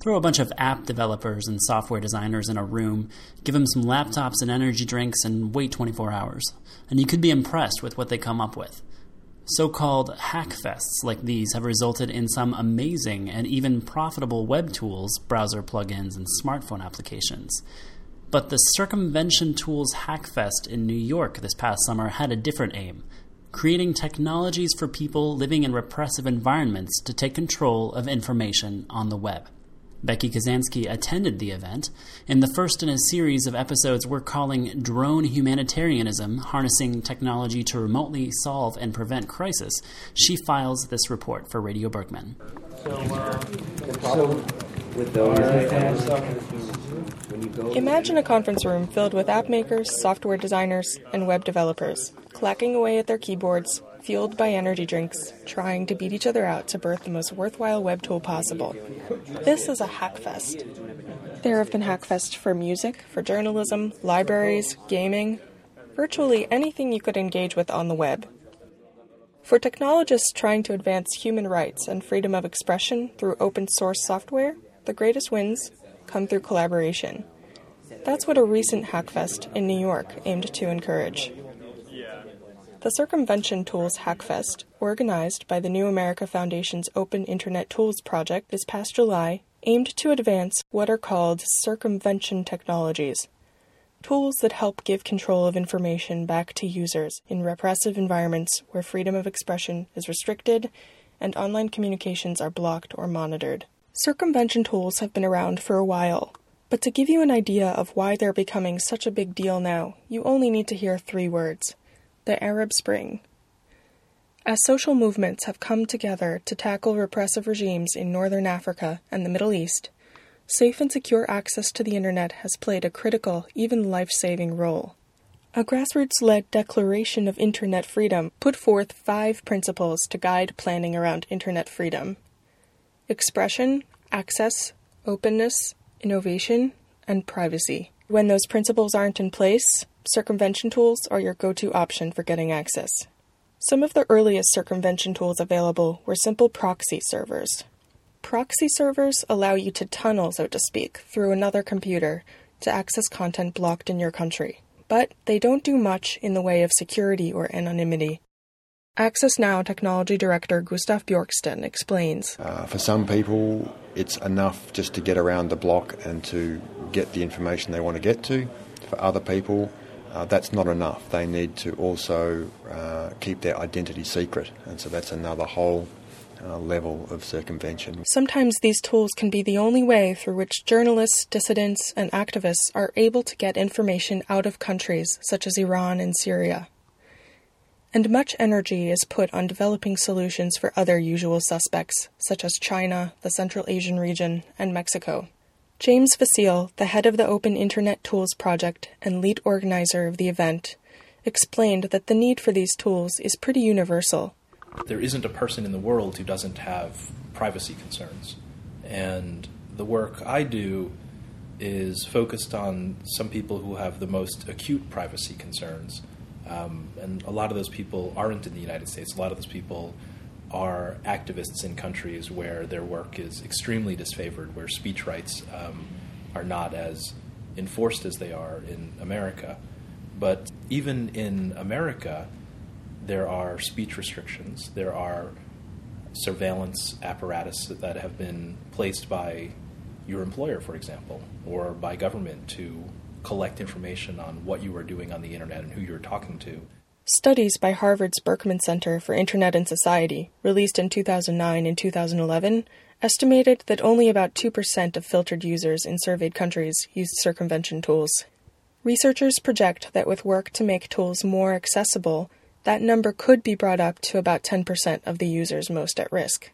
Throw a bunch of app developers and software designers in a room, give them some laptops and energy drinks, and wait 24 hours. And you could be impressed with what they come up with. So-called hackfests like these have resulted in some amazing and even profitable web tools, browser plugins, and smartphone applications. But the Circumvention Tools Hackfest in New York this past summer had a different aim: creating technologies for people living in repressive environments to take control of information on the web. Becky Kazansky attended the event. In the first in a series of episodes we're calling Drone Humanitarianism, Harnessing Technology to Remotely Solve and Prevent Crisis, she files this report for Radio Berkman. Imagine a conference room filled with app makers, software designers, and web developers, clacking away at their keyboards, fueled by energy drinks, trying to beat each other out to birth the most worthwhile web tool possible. This is a hackfest. There have been hackfests for music, for journalism, libraries, gaming, virtually anything you could engage with on the web. For technologists trying to advance human rights and freedom of expression through open source software, the greatest wins come through collaboration. That's what a recent hackfest in New York aimed to encourage. The Circumvention Tools Hackfest, organized by the New America Foundation's Open Internet Tools project this past July, aimed to advance what are called circumvention technologies, tools that help give control of information back to users in repressive environments where freedom of expression is restricted and online communications are blocked or monitored. Circumvention tools have been around for a while, but to give you an idea of why they're becoming such a big deal now, you only need to hear 3 words: the Arab Spring. As social movements have come together to tackle repressive regimes in Northern Africa and the Middle East, safe and secure access to the internet has played a critical, even life-saving role. A grassroots-led declaration of internet freedom put forth 5 principles to guide planning around internet freedom: expression, access, openness, innovation, and privacy. When those principles aren't in place, circumvention tools are your go-to option for getting access. Some of the earliest circumvention tools available were simple proxy servers. Proxy servers allow you to tunnel, so to speak, through another computer to access content blocked in your country. But they don't do much in the way of security or anonymity. Access Now Technology Director Gustav Bjorksten explains. For some people, it's enough just to get around the block and to get the information they want to get to. For other people, that's not enough. They need to also keep their identity secret, and so that's another whole level of circumvention. Sometimes these tools can be the only way through which journalists, dissidents, and activists are able to get information out of countries such as Iran and Syria. And much energy is put on developing solutions for other usual suspects, such as China, the Central Asian region, and Mexico. James Vasile, the head of the Open Internet Tools Project and lead organizer of the event, explained that the need for these tools is pretty universal. There isn't a person in the world who doesn't have privacy concerns. And the work I do is focused on some people who have the most acute privacy concerns. And a lot of those people aren't in the United States. A lot of those people are activists in countries where their work is extremely disfavored, where speech rights are not as enforced as they are in America. But even in America, there are speech restrictions. There are surveillance apparatus that have been placed by your employer, for example, or by government to collect information on what you are doing on the internet and who you're talking to. Studies by Harvard's Berkman Center for Internet and Society, released in 2009 and 2011, estimated that only about 2% of filtered users in surveyed countries used circumvention tools. Researchers project that with work to make tools more accessible, that number could be brought up to about 10% of the users most at risk.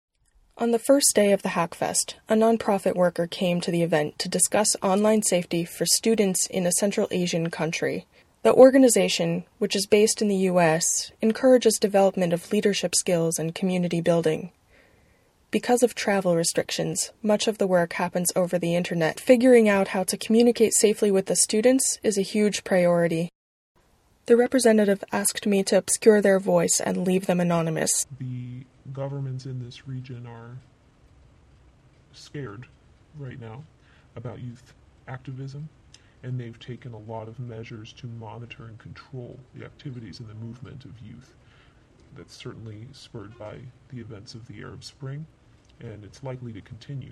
On the first day of the Hackfest, a nonprofit worker came to the event to discuss online safety for students in a Central Asian country. The organization, which is based in the U.S., encourages development of leadership skills and community building. Because of travel restrictions, much of the work happens over the internet. Figuring out how to communicate safely with the students is a huge priority. The representative asked me to obscure their voice and leave them anonymous. The governments in this region are scared right now about youth activism, and they've taken a lot of measures to monitor and control the activities and the movement of youth. That's certainly spurred by the events of the Arab Spring, and it's likely to continue.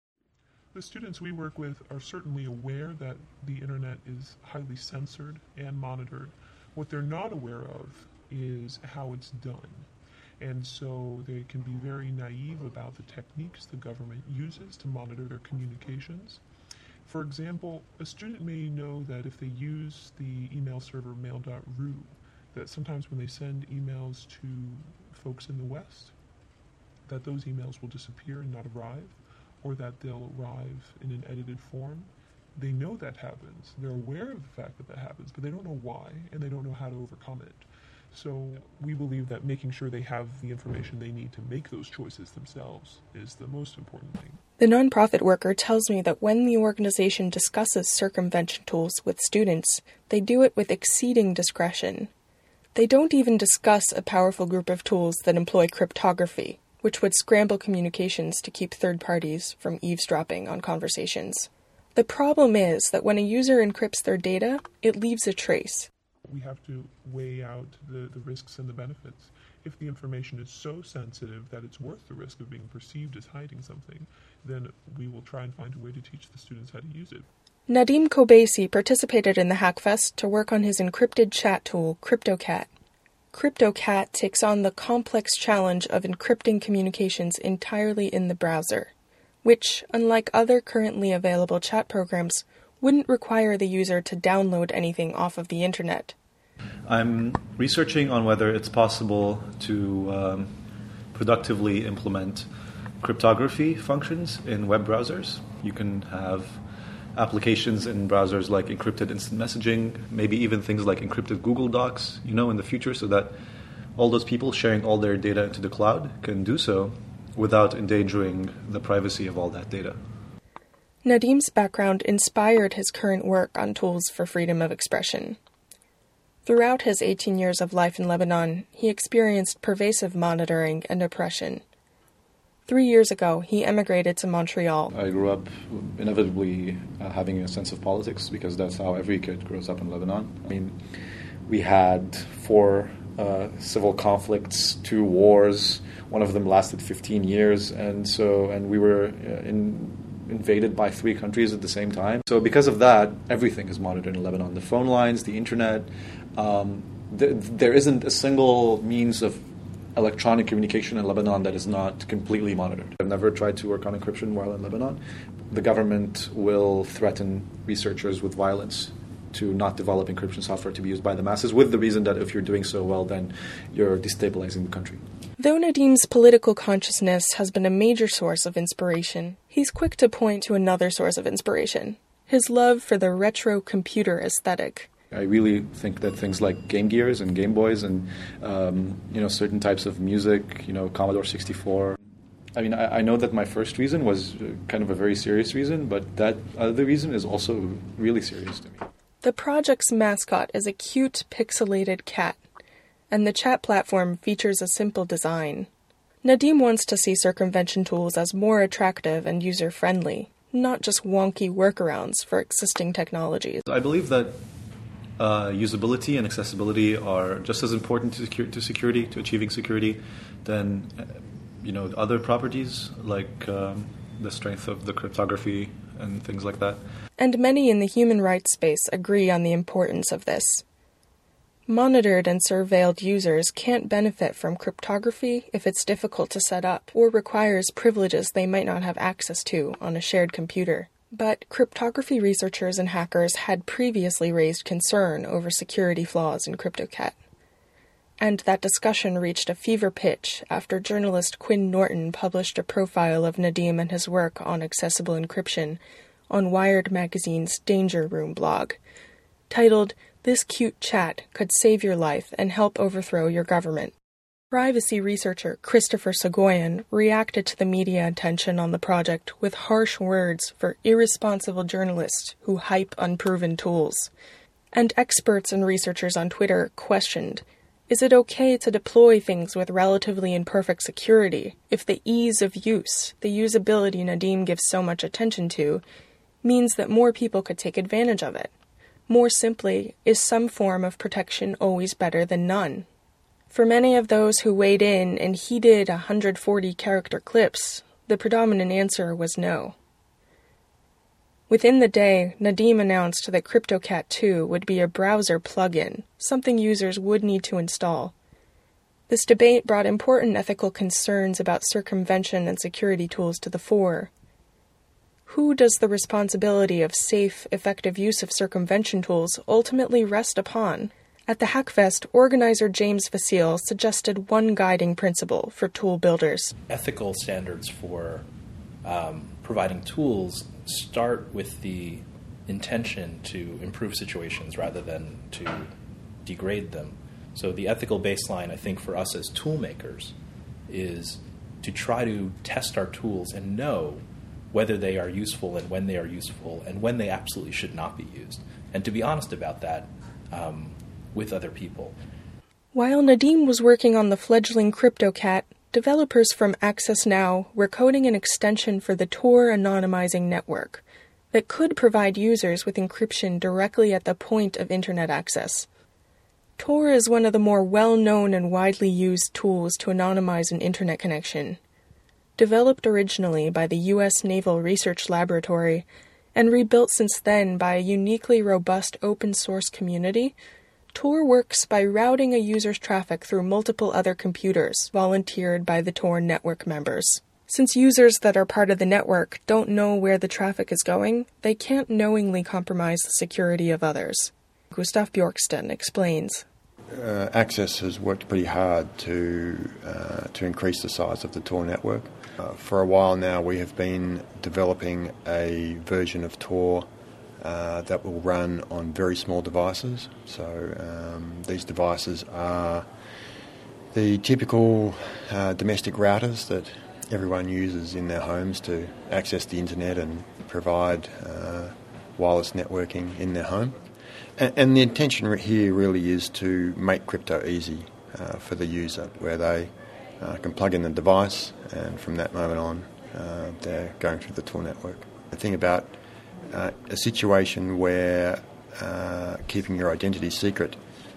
The students we work with are certainly aware that the internet is highly censored and monitored. What they're not aware of is how it's done. And so they can be very naive about the techniques the government uses to monitor their communications. For example, a student may know that if they use the email server mail.ru, that sometimes when they send emails to folks in the West, that those emails will disappear and not arrive, or that they'll arrive in an edited form. They know that happens. They're aware of the fact that that happens, but they don't know why, and they don't know how to overcome it. So we believe that making sure they have the information they need to make those choices themselves is the most important thing. The nonprofit worker tells me that when the organization discusses circumvention tools with students, they do it with exceeding discretion. They don't even discuss a powerful group of tools that employ cryptography, which would scramble communications to keep third parties from eavesdropping on conversations. The problem is that when a user encrypts their data, it leaves a trace. We have to weigh out the risks and the benefits. If the information is so sensitive that it's worth the risk of being perceived as hiding something, then we will try and find a way to teach the students how to use it. Nadim Kobeisi participated in the Hackfest to work on his encrypted chat tool, CryptoCat. CryptoCat takes on the complex challenge of encrypting communications entirely in the browser, which, unlike other currently available chat programs, wouldn't require the user to download anything off of the internet. I'm researching on whether it's possible to productively implement cryptography functions in web browsers. You can have applications in browsers like encrypted instant messaging, maybe even things like encrypted Google Docs, in the future, so that all those people sharing all their data into the cloud can do so without endangering the privacy of all that data. Nadim's background inspired his current work on tools for freedom of expression. Throughout his 18 years of life in Lebanon, he experienced pervasive monitoring and oppression. 3 years ago, he emigrated to Montreal. I grew up inevitably having a sense of politics because that's how every kid grows up in Lebanon. We had 4 civil conflicts, 2 wars. One of them lasted 15 years, and we were invaded by 3 countries at the same time. So because of that, everything is monitored in Lebanon. The phone lines, the internet. There isn't a single means of electronic communication in Lebanon that is not completely monitored. I've never tried to work on encryption while in Lebanon. The government will threaten researchers with violence to not develop encryption software to be used by the masses, with the reason that if you're doing so well, then you're destabilizing the country. Though Nadim's political consciousness has been a major source of inspiration, he's quick to point to another source of inspiration: his love for the retro computer aesthetic. I really think that things like Game Gears and Game Boys and certain types of music, Commodore 64. I know that my first reason was kind of a very serious reason, but that other reason is also really serious to me. The project's mascot is a cute, pixelated cat, and the chat platform features a simple design. Nadim wants to see circumvention tools as more attractive and user-friendly, not just wonky workarounds for existing technologies. I believe that usability and accessibility are just as important to security, to achieving security, than other properties like the strength of the cryptography and things like that. And many in the human rights space agree on the importance of this. Monitored and surveilled users can't benefit from cryptography if it's difficult to set up or requires privileges they might not have access to on a shared computer. But cryptography researchers and hackers had previously raised concern over security flaws in CryptoCat. And that discussion reached a fever pitch after journalist Quinn Norton published a profile of Nadim and his work on accessible encryption on Wired magazine's Danger Room blog, titled, "This Cute Chat Could Save Your Life and Help Overthrow Your Government." Privacy researcher Christopher Sagoyan reacted to the media attention on the project with harsh words for irresponsible journalists who hype unproven tools. And experts and researchers on Twitter questioned, Is it okay to deploy things with relatively imperfect security if the ease of use, the usability Nadim gives so much attention to, means that more people could take advantage of it? More simply, is some form of protection always better than none? For many of those who weighed in and heeded 140-character clips, the predominant answer was no. Within the day, Nadim announced that CryptoCat 2 would be a browser plugin, something users would need to install. This debate brought important ethical concerns about circumvention and security tools to the fore. Who does the responsibility of safe, effective use of circumvention tools ultimately rest upon? At the Hackfest, organizer James Vasile suggested one guiding principle for tool builders. Ethical standards for providing tools start with the intention to improve situations rather than to degrade them. So the ethical baseline, I think, for us as tool makers is to try to test our tools and know whether they are useful and when they are useful and when they absolutely should not be used, and to be honest about that with other people. While Nadim was working on the fledgling CryptoCat, developers from Access Now were coding an extension for the Tor anonymizing network that could provide users with encryption directly at the point of internet access. Tor is one of the more well-known and widely used tools to anonymize an internet connection. Developed originally by the U.S. Naval Research Laboratory and rebuilt since then by a uniquely robust open-source community, Tor works by routing a user's traffic through multiple other computers volunteered by the Tor network members. Since users that are part of the network don't know where the traffic is going, they can't knowingly compromise the security of others. Gustav Bjorksten explains. Access has worked pretty hard to increase the size of the Tor network. For a while now, we have been developing a version of Tor that will run on very small devices. So these devices are the typical domestic routers that everyone uses in their homes to access the internet and provide wireless networking in their home. And the intention here really is to make crypto easy for the user, where they can plug in the device and from that moment on they're going through the Tor network. The thing about a situation where keeping your identity secret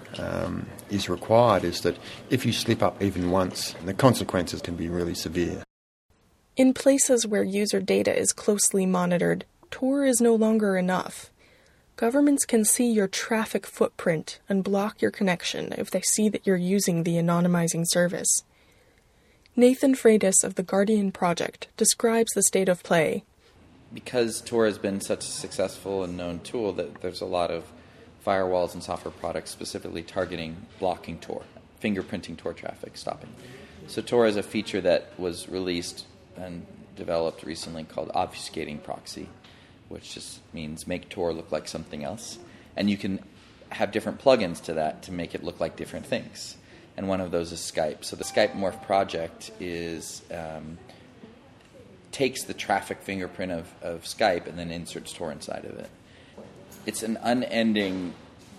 is required is that if you slip up even once, the consequences can be really severe. In places where user data is closely monitored, Tor is no longer enough. Governments can see your traffic footprint and block your connection if they see that you're using the anonymizing service. Nathan Freitas of the Guardian Project describes the state of play. Because Tor has been such a successful and known tool, that there's a lot of firewalls and software products specifically targeting blocking Tor, fingerprinting Tor traffic, stopping. So Tor is a feature that was released and developed recently called obfuscating proxy, which just means make Tor look like something else. And you can have different plugins to that to make it look like different things. And one of those is Skype. So the Skype Morph project is takes the traffic fingerprint of Skype and then inserts Tor inside of it. It's an unending,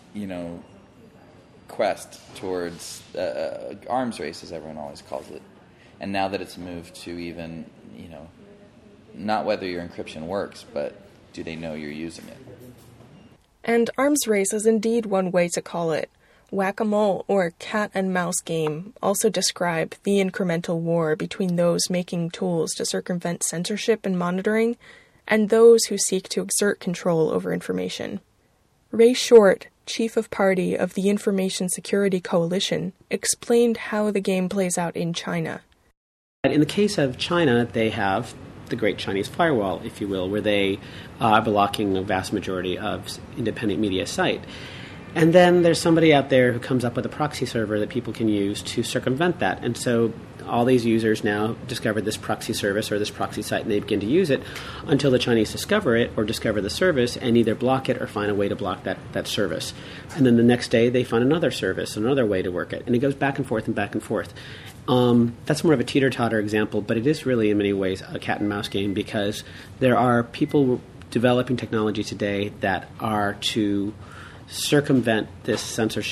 quest towards arms race, as everyone always calls it. And now that it's moved to even, not whether your encryption works, but do they know you're using it? And arms race is indeed one way to call it. Whack-a-mole or cat-and-mouse game also describe the incremental war between those making tools to circumvent censorship and monitoring and those who seek to exert control over information. Ray Short, chief of party of the Information Security Coalition, explained how the game plays out in China. In the case of China, they have the Great Chinese Firewall, if you will, where they are blocking a vast majority of independent media site. And then there's somebody out there who comes up with a proxy server that people can use to circumvent that. And so all these users now discover this proxy service or this proxy site, and they begin to use it until the Chinese discover it or discover the service and either block it or find a way to block that service. And then the next day they find another service, another way to work it. And it goes back and forth and back and forth. That's more of a teeter-totter example, but it is really in many ways a cat-and-mouse game because there are people developing technology today that are to circumvent this censorship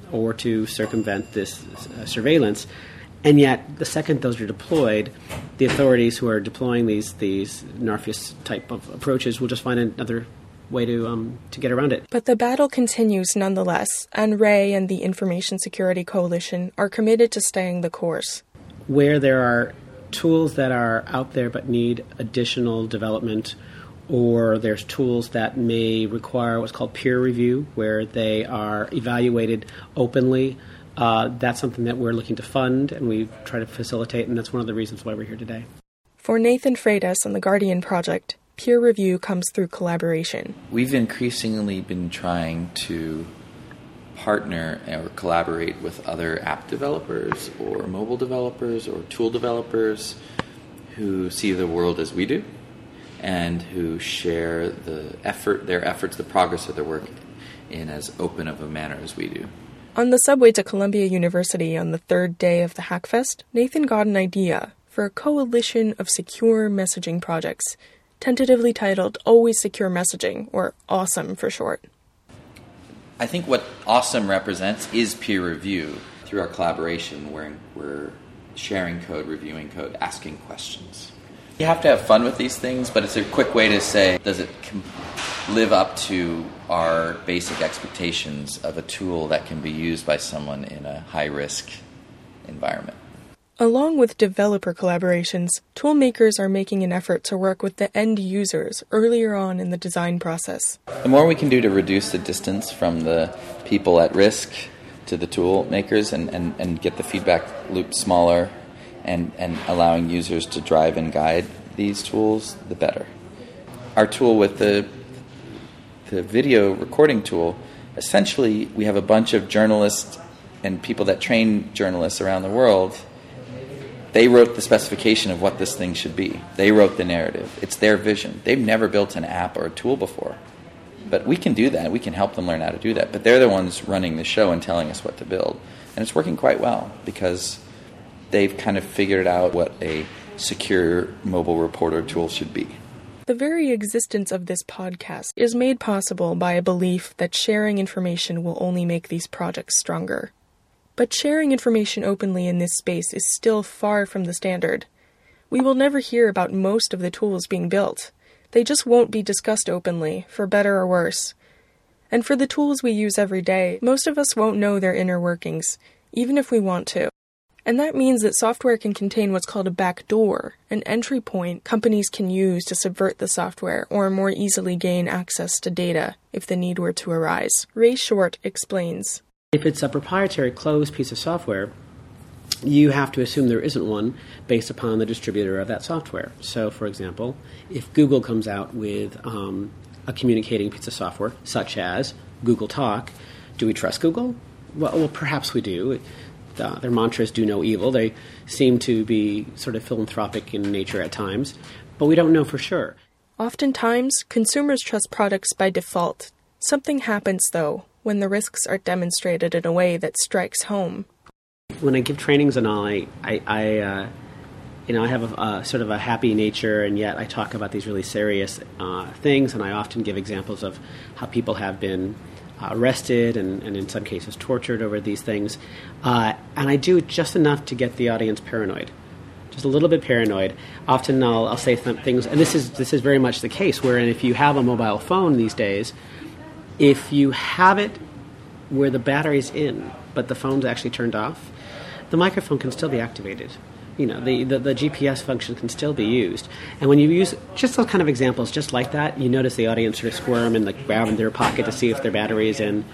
or to circumvent this surveillance. And yet, the second those are deployed, the authorities who are deploying these Narfius type of approaches will just find another way to get around it. But the battle continues nonetheless, and Ray and the Information Security Coalition are committed to staying the course. Where there are tools that are out there but need additional development, or there's tools that may require what's called peer review, where they are evaluated openly, that's something that we're looking to fund and we try to facilitate, and that's one of the reasons why we're here today. For Nathan Freitas and the Guardian Project, peer review comes through collaboration. We've increasingly been trying to partner or collaborate with other app developers or mobile developers or tool developers who see the world as we do and who share their efforts, the progress of their work in as open of a manner as we do. On the subway to Columbia University on the third day of the Hackfest, Nathan got an idea for a coalition of secure messaging projects, tentatively titled Always Secure Messaging, or AWESOME for short. I think what AWESOME represents is peer review through our collaboration where we're sharing code, reviewing code, asking questions. You have to have fun with these things, but it's a quick way to say, does it live up to our basic expectations of a tool that can be used by someone in a high-risk environment? Along with developer collaborations, tool makers are making an effort to work with the end users earlier on in the design process. The more we can do to reduce the distance from the people at risk to the tool makers and get the feedback loop smaller and allowing users to drive and guide these tools, the better. Our tool with the video recording tool, essentially we have a bunch of journalists and people that train journalists around the world. They wrote the specification of what this thing should be. They wrote the narrative. It's their vision. They've never built an app or a tool before. But we can do that. We can help them learn how to do that. But they're the ones running the show and telling us what to build. And it's working quite well because they've kind of figured out what a secure mobile reporter tool should be. The very existence of this podcast is made possible by a belief that sharing information will only make these projects stronger. But sharing information openly in this space is still far from the standard. We will never hear about most of the tools being built. They just won't be discussed openly, for better or worse. And for the tools we use every day, most of us won't know their inner workings, even if we want to. And that means that software can contain what's called a backdoor, an entry point companies can use to subvert the software or more easily gain access to data if the need were to arise. Ray Short explains. If it's a proprietary closed piece of software, you have to assume there isn't one based upon the distributor of that software. So, for example, if Google comes out with a communicating piece of software, such as Google Talk, do we trust Google? Well, perhaps we do. Their mantra is do no evil. They seem to be sort of philanthropic in nature at times, but we don't know for sure. Oftentimes, consumers trust products by default. Something happens, though, when the risks are demonstrated in a way that strikes home. When I give trainings and all, I have a sort of a happy nature, and yet I talk about these really serious things, and I often give examples of how people have been arrested and in some cases tortured over these things. And I do just enough to get the audience paranoid, just a little bit paranoid. Often I'll say things, and this is very much the case, wherein if you have a mobile phone these days, if you have it where the battery's in, but the phone's actually turned off, the microphone can still be activated. You know, the GPS function can still be used. And when you use just those kind of examples just like that, you notice the audience sort of squirm and grab in their pocket to see if their battery is in.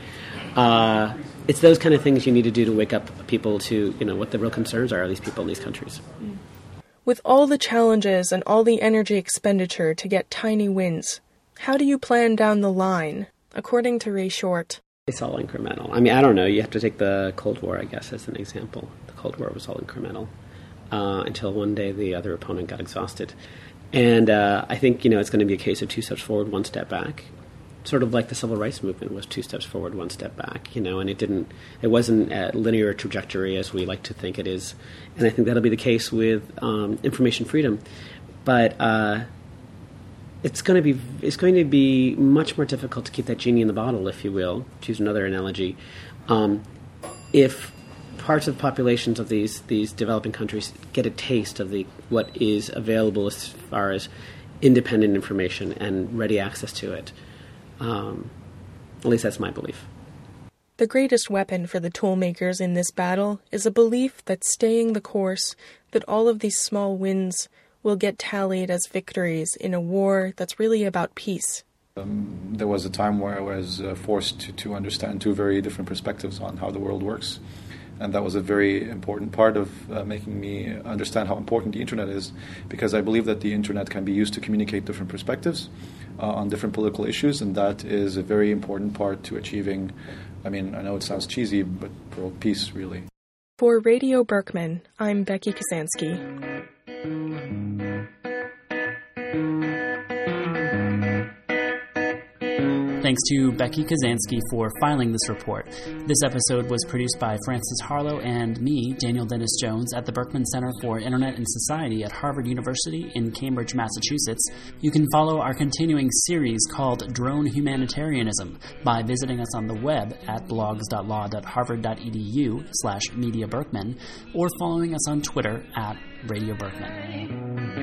It's those kind of things you need to do to wake up people to, what the real concerns are of these people in these countries. With all the challenges and all the energy expenditure to get tiny wins, how do you plan down the line? According to Ray Short. It's all incremental. I mean, I don't know. You have to take the Cold War, I guess, as an example. The Cold War was all incremental until one day the other opponent got exhausted. And I think, it's going to be a case of 2 steps forward, 1 step back. Sort of like the civil rights movement was 2 steps forward, 1 step back, and it wasn't a linear trajectory as we like to think it is. And I think that'll be the case with information freedom. But it's going to be much more difficult to keep that genie in the bottle, if you will, to use another analogy. if parts of populations of these developing countries get a taste of what is available as far as independent information and ready access to it. At least that's my belief. The greatest weapon for the tool makers in this battle is a belief that staying the course, that all of these small wins will get tallied as victories in a war that's really about peace. There was a time where I was forced to understand two very different perspectives on how the world works. And that was a very important part of making me understand how important the internet is, because I believe that the internet can be used to communicate different perspectives on different political issues, and that is a very important part to achieving, I know it sounds cheesy, but world peace, really. For Radio Berkman, I'm Becky Kasansky. Thanks to Becky Kasansky for filing this report. This episode was produced by Francis Harlow and me, Daniel Dennis Jones, at the Berkman Center for Internet and Society at Harvard University in Cambridge, Massachusetts. You can follow our continuing series called Drone Humanitarianism by visiting us on the web at blogs.law.harvard.edu/mediaberkman or following us on Twitter at Radio Berkman.